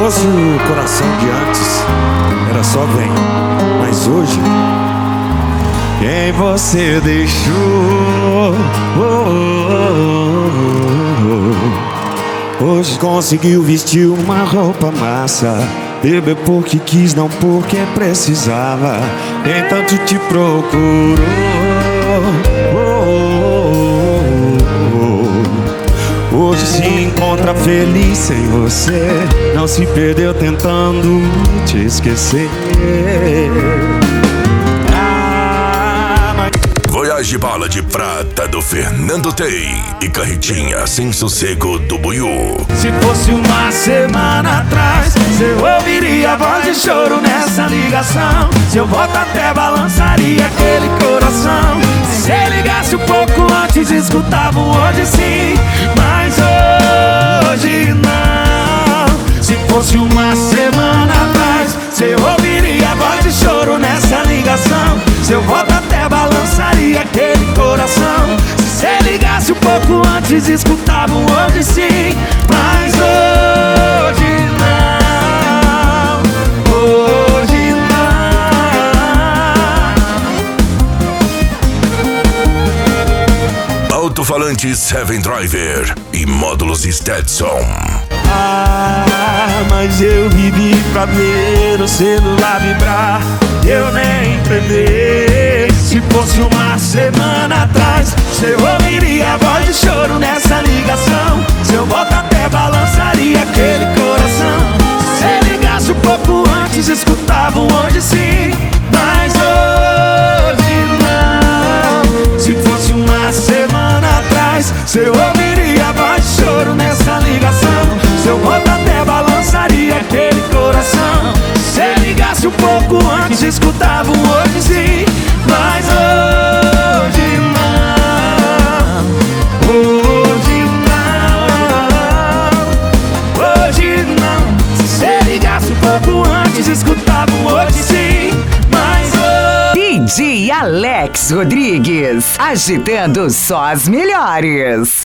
fosse o coração de antes, era só vem. Mas hoje, quem você deixou? Hoje conseguiu vestir uma roupa massa, beber porque quis, não porque precisava. Nem tanto te procurou. Hoje se encontra feliz sem você, não se perdeu tentando te esquecer. Voyage Bala de Prata do Fernando Tey e Carretinha Sem Sossego do Buiú. Se fosse uma semana atrás, você ouviria a voz de choro nessa ligação. Seu voto até balançaria aquele coração. Se você ligasse um pouco antes, escutava um hoje sim, mas hoje não. Se fosse uma semana atrás, você ouviria a voz de choro nessa ligação. Seu voto até balançaria aquele coração. Se você ligasse um pouco antes, escutava um hoje sim, mas hoje não. Hoje não. Alto-falante Seven Driver e módulos Stetson. Mas eu vivi pra ver o celular vibrar, eu nem previ. Se fosse uma semana atrás, você ouviria a voz de choro nessa ligação. Seu voto até balançaria aquele coração. Se você ligasse um pouco antes, escutava um hoje sim, mas hoje não. Se fosse uma semana atrás, você ouviria a voz de choro nessa ligação. Seu voto até balançaria aquele coração. Se você ligasse um pouco antes, escutava um hoje sim, mas hoje não. Hoje não. Hoje não. Se você ligasse um pouco antes, escutava um hoje sim, mas hoje... DJ Alex Rodrigues, agitando só as melhores.